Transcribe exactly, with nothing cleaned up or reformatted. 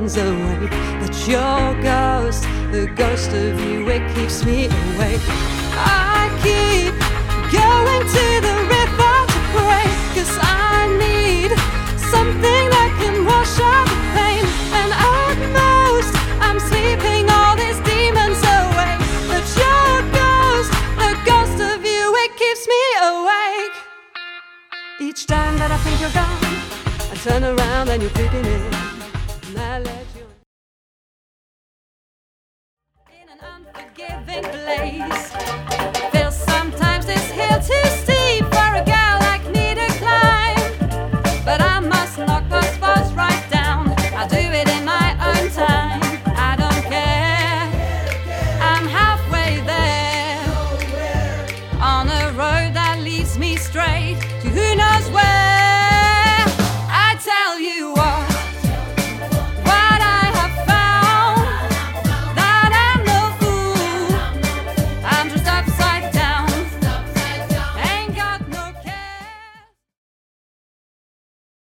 demons away. But your ghost, the ghost of you, it keeps me awake. I keep going to the river to pray, 'cause I need something that can wash out the pain. And at most, I'm sleeping all these demons away. But your ghost, the ghost of you, it keeps me awake. Each time that I think you're gone, I turn around and you're creeping in, and I let you in an unforgiving place.